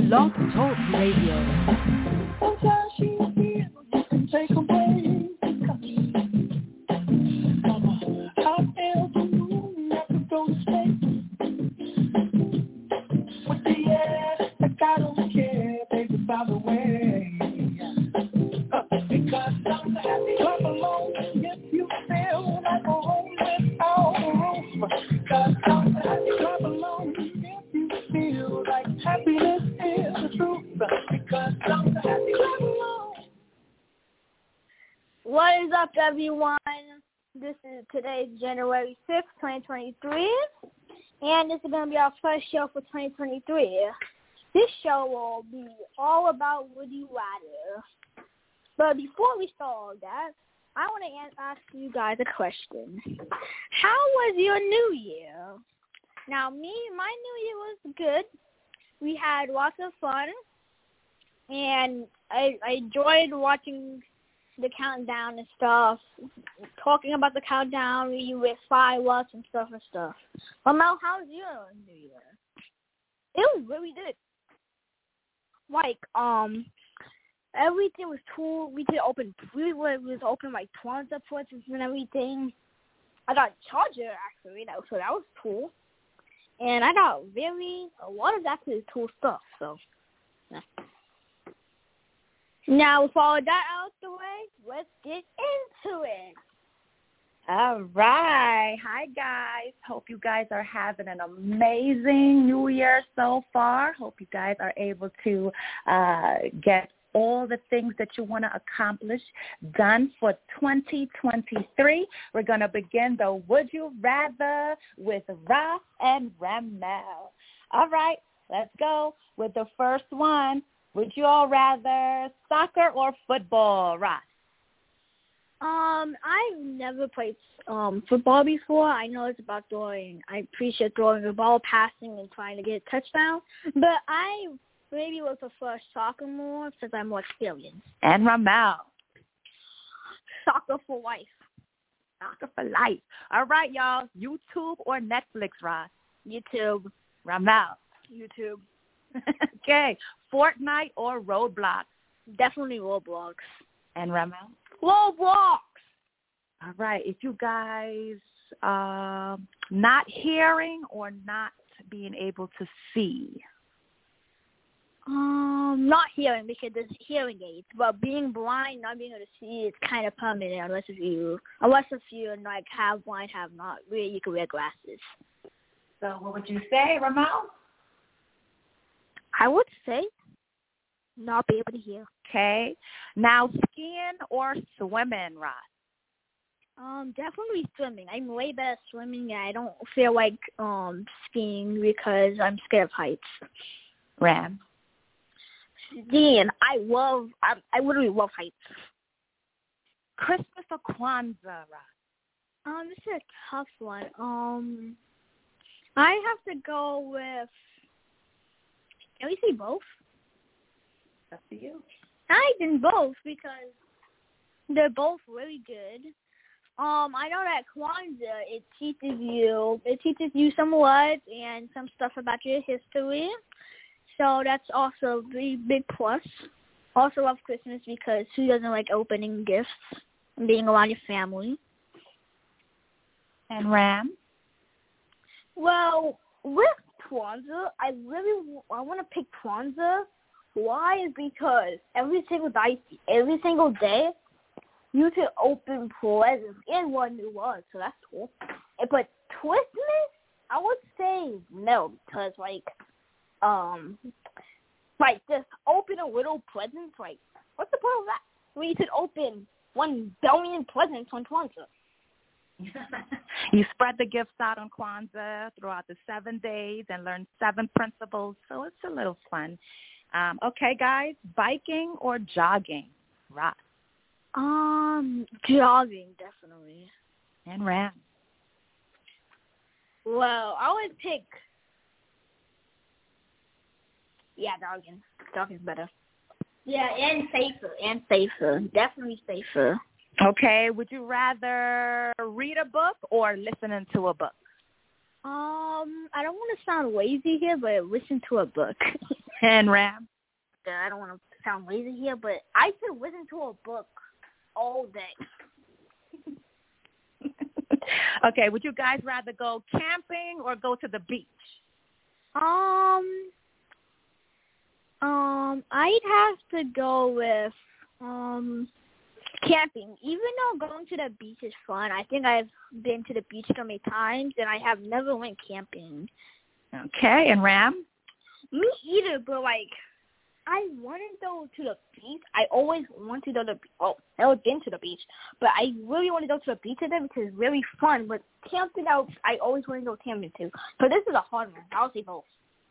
Blog Talk Radio. Sometimes she feels you can take a break. Hot air balloon, I could go to space. With the air, like I don't care, baby, by the way. Because I'm happy, clap along if you feel like a home without a roof. Because I'm happy, clap along if you feel like happiness is the truth. Because I'm happy, clap along. What is up, everyone? This is today's January 6th, 2023, and this is going to be our first show for 2023. This show will be all about Would You Rather. But before we start all that, I want to ask you guys a question. How was your New Year? Now, my New Year was good. We had lots of fun, and I enjoyed watching the countdown and stuff, talking about the countdown, we with fireworks and stuff. Well, Mel, how was your New Year? It was really good. Like, everything was cool. We was open like Kwanzaa presents and everything. I got a charger actually, so that was cool. And I got a lot of actually cool stuff. So, yeah. Now, with all of that out the way, let's get into it. All right. Hi, guys. Hope you guys are having an amazing New Year so far. Hope you guys are able to get all the things that you want to accomplish done for 2023. We're going to begin the Would You Rather with Ra and Ramel. All right. Let's go with the first one. Would you all rather soccer or football, Ross? I've never played football before. I know it's about I appreciate throwing the ball, passing, and trying to get a touchdown. But I maybe would prefer soccer more since I'm more experienced. And Ramel? Soccer for life. Soccer for life. All right, y'all. YouTube or Netflix, Ross? YouTube. Ramel? YouTube. Okay. Fortnite or Roblox? Definitely Roblox. And Ramel? Roblox. All right. If you guys not hearing or not being able to see? Not hearing because there's hearing aids, but being blind, not being able to see, it's kind of permanent unless if you like have blind, have not. Really, you can wear glasses. So what would you say, Ramel? I would say not be able to hear. Okay. Now, skiing or swimming, Ross? Definitely swimming. I'm way better at swimming, and I don't feel like skiing because I'm scared of heights. Ram? Skiing. I literally love heights. Christmas or Kwanzaa, Ross? This is a tough one. I have to go with. Can we say both? Up to you. I think both because they're both really good. I know that Kwanzaa, it teaches you some words and some stuff about your history. So that's also a really big plus. Also love Christmas because who doesn't like opening gifts and being around your family? And Ram? Well, with Kwanzaa, I want to pick Kwanzaa. Why is because every single day, you can open presents and learn new words, so that's cool. But Christmas, I would say no, because just open a little present, what's the point of that? When you could open 1 billion presents on Kwanzaa. You spread the gifts out on Kwanzaa throughout the 7 days and learn 7 principles, so it's a little fun. Okay, guys, biking or jogging? Ross? Jogging, definitely. And Ram? Well, I would pick, jogging. Jogging's better. Yeah, and safer. Definitely safer. Okay, would you rather read a book or listen to a book? I don't want to sound lazy here, but listen to a book. And Ram? I don't want to sound lazy here, but I could listen to a book all day. Okay, would you guys rather go camping or go to the beach? I'd have to go with camping. Even though going to the beach is fun, I think I've been to the beach so many times, and I have never went camping. Okay, and Ram? Me either, but like, I want to go to the beach. I always want to go to the beach. Oh, I've never been to the beach, but I really want to go to the beach today because it's really fun. But camping out, I always want to go camping too. So this is a hard one. I'll say both.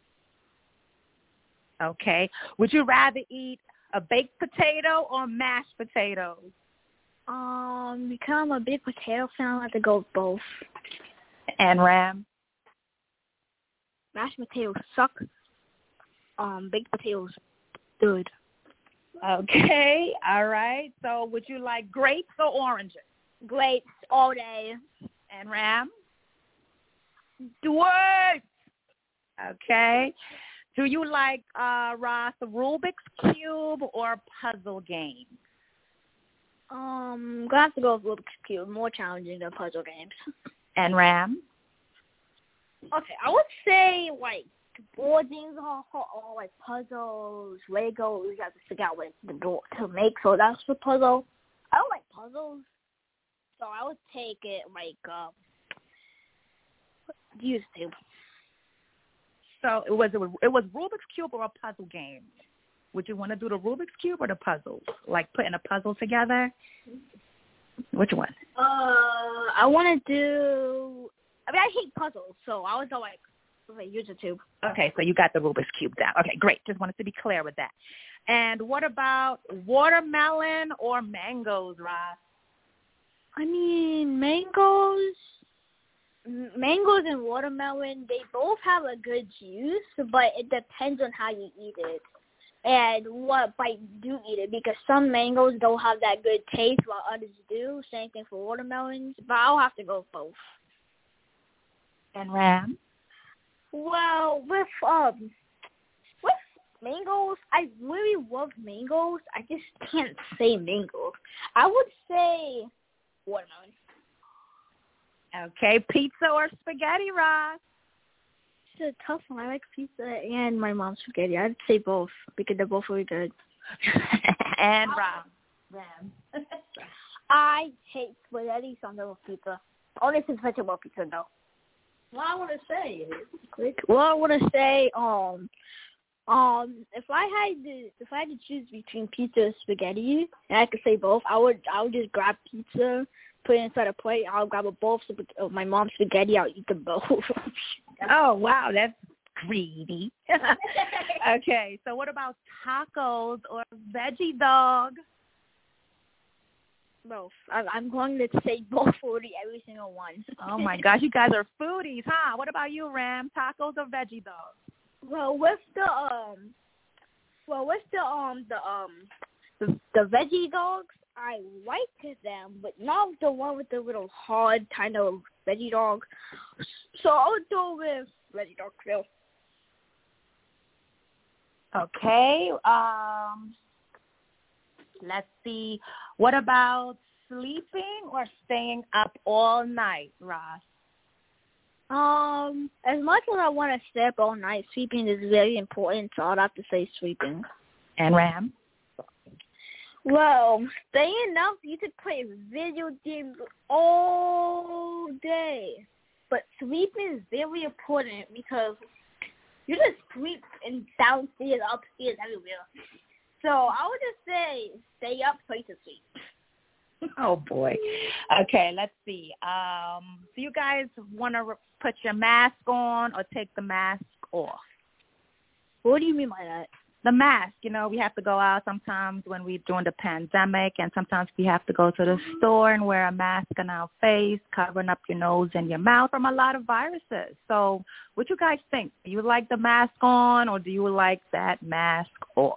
Okay. Would you rather eat a baked potato or mashed potatoes? Because I'm a big potato fan, I have to go with both. And Ram? Mashed potatoes suck. Baked potatoes, good. Okay. All right. So would you like grapes or oranges? Grapes all day. And Ram? Grapes. Okay. Do you like, Ross, Rubik's Cube or puzzle games? I'm gonna have to go with Rubik's Cube. More challenging than puzzle games. And Ram? Okay, I would say like board games are like puzzles, Legos. You have to figure out what to make. So that's the puzzle. I don't like puzzles, so I would take it like YouTube. So it was Rubik's Cube or a puzzle game? Would you want to do the Rubik's Cube or the puzzles? Like putting a puzzle together? Which one? I want to do. I mean, I hate puzzles, so I would go like YouTube. Okay, so you got the Rubik's Cube down. Okay, great. Just wanted to be clear with that. And what about watermelon or mangoes, Ross? I mean, mangoes and watermelon, they both have a good juice, but it depends on how you eat it and what bite you do eat it, because some mangoes don't have that good taste while others do. Same thing for watermelons, but I'll have to go with both. And Ram? Well, with mangoes, I really love mangoes. I just can't say mangoes. I would say watermelon. Okay, pizza or spaghetti, Ross? It's a tough one. I like pizza and my mom's spaghetti. I'd say both because they're both really good. And Ram? I hate spaghetti, so I'm going with pizza. Only if it's vegetable pizza, though. Well, I want to say, if I had to choose between pizza and spaghetti, and I could say both, I would just grab pizza, put it inside a plate. I'll grab both of my mom's spaghetti. I'll eat them both. Oh, wow, that's greedy. Okay, so what about tacos or veggie dog? Both. I'm going to say both for every single one. Oh my gosh, you guys are foodies, huh? What about you, Ram? Tacos or veggie dogs? Well, with the veggie dogs, I like them, but not the one with the little hard kind of veggie dog. So I would go with veggie dog too. Okay. Let's see. What about sleeping or staying up all night, Ross? As much as I want to stay up all night, sleeping is very important, so I'd have to say sleeping. And Ram? Well, staying up, you could play video games all day. But sleeping is very important because you just sleep in downstairs, upstairs, everywhere. So I would just say stay up, play to sleep. Oh, boy. Okay, let's see. Do you guys want to put your mask on or take the mask off? What do you mean by that? The mask, we have to go out sometimes when we're doing the pandemic, and sometimes we have to go to the store and wear a mask on our face, covering up your nose and your mouth from a lot of viruses. So what you guys think? Do you like the mask on or do you like that mask off?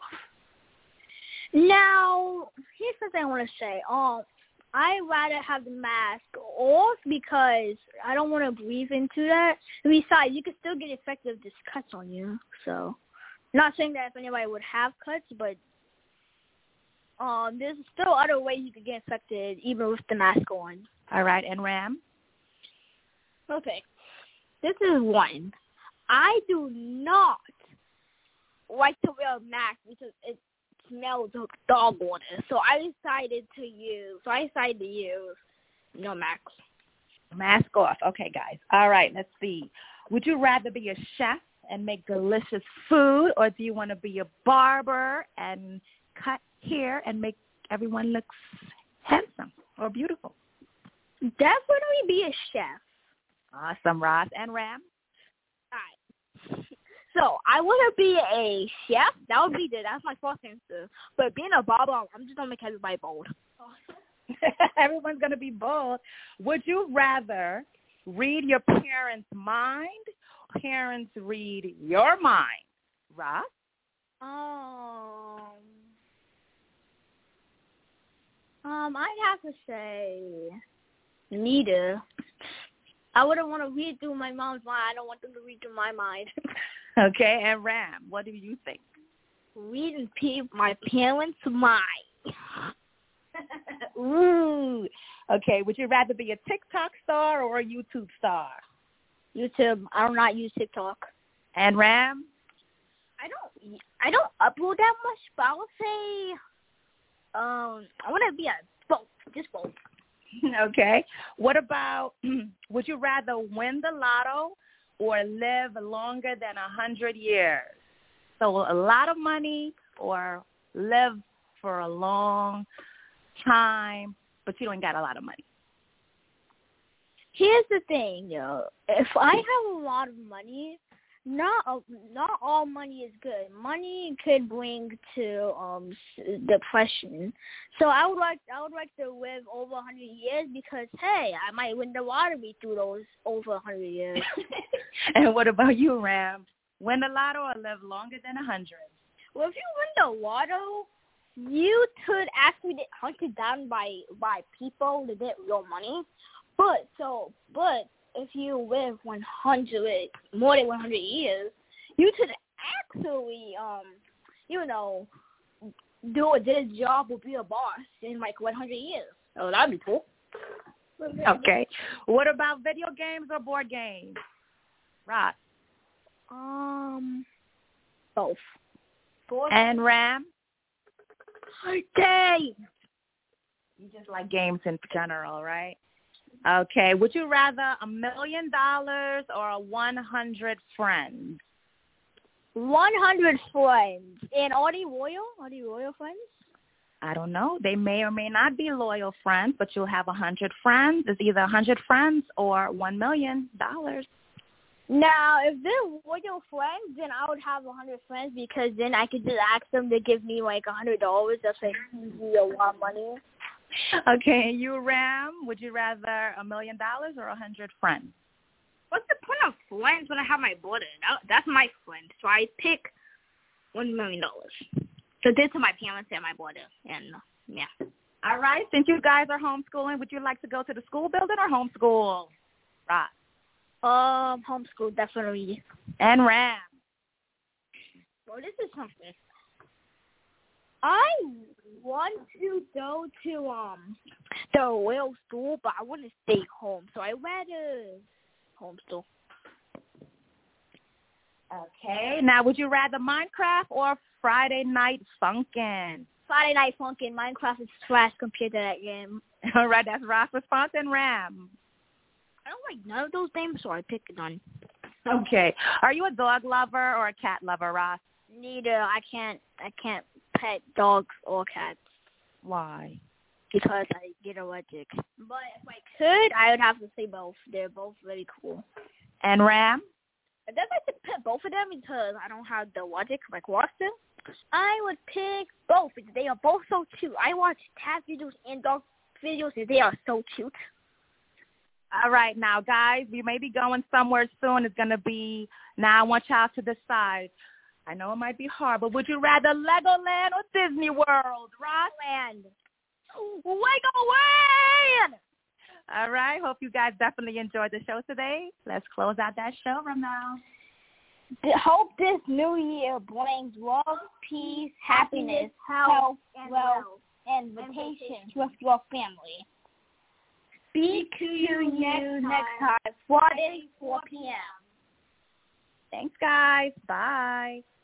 Now, here's something I want to say. I'd rather have the mask off because I don't want to breathe into that. Besides, you can still get infected if this cuts on you. So Not saying that if anybody would have cuts, but there's still other ways you could get infected even with the mask on. All right, and Ram? Okay. This is one. I do not like to wear a mask because it smells of dog water. So I decided to use no mask. Mask off. Okay, guys. All right, let's see. Would you rather be a chef and make delicious food, or do you want to be a barber and cut hair and make everyone look handsome or beautiful? Definitely be a chef. Awesome, Ross. And Ram? All right. So I want to be a chef. That's my first answer. But being a barber, I'm just going to make everybody bold. Everyone's going to be bold. Would you rather read your parents' mind or parents read your mind? Ross? I'd have to say neither. I wouldn't want to read through my mom's mind. I don't want them to read through my mind. Okay, and Ram, what do you think? Reading my parents' mind. Ooh. Okay, would you rather be a TikTok star or a YouTube star? YouTube. I do not use TikTok. And Ram? I don't upload that much, but I would say I want to be a both, just both. Okay. What about, would you rather win the lotto or live longer than 100 years? So a lot of money or live for a long time, but you don't got a lot of money. Here's the thing, if I have a lot of money, not all money is good. Money could bring to depression. So I would like to live over 100 years because hey, I might win the lottery through those over 100 years. And what about you, Ram? Win the lotto or live longer than 100? Well, if you win the lotto, you could actually get hunted down by people to get real money. But if you live more than 100 years, you could actually do a good job or be a boss in like 100 years. Oh, that'd be cool. Okay. What about video games or board games? Ross? Both. And Ram? Okay. You just like games in general, right? Okay. Would you rather $1 million or 100 friends? 100 friends. And are they loyal? Are they loyal friends? I don't know. They may or may not be loyal friends, but you'll have 100 friends. It's either 100 friends or $1 million. Now, if they're loyal friends, then I would have 100 friends because then I could just ask them to give me like $100. That's like easy, a lot of money. Okay, and you, Ram, would you rather $1 million or 100 friends? What's the point of friends when I have my brother? That's my friend. So I pick $1 million. So this to my parents and my brother. And, yeah. All right, since you guys are homeschooling, would you like to go to the school building or homeschool? Right. Homeschool, definitely. And Ram? Well, this is something. I want to go to the real school, but I want to stay home, so I rather homeschool. Okay. Now, would you rather Minecraft or Friday Night Funkin'? Friday Night Funkin'. Minecraft is trash compared to that game. All right, that's Ross' response. And Ram? I don't like none of those games, so I picked none. Okay. Are you a dog lover or a cat lover, Ross? Neither. I can't pet dogs or cats. Why? Because I get allergic. But if I could, I would have to say both. They're both really cool. And Ram? If I could pet both of them because I don't have the logic like Watson, I would pick both because they are both so cute. I watch cat videos and dog videos and they are so cute. All right, now, guys, we may be going somewhere soon. It's going to be, now I want y'all to decide. I know it might be hard, but would you rather Legoland or Disney World, Ross? Land. Legoland! All right, hope you guys definitely enjoyed the show today. Let's close out that show from now. Hope this new year brings love, peace, happiness, health, wealth, and vacations with your family. Speak to you next time, Friday, 4 p.m. Thanks, guys. Bye.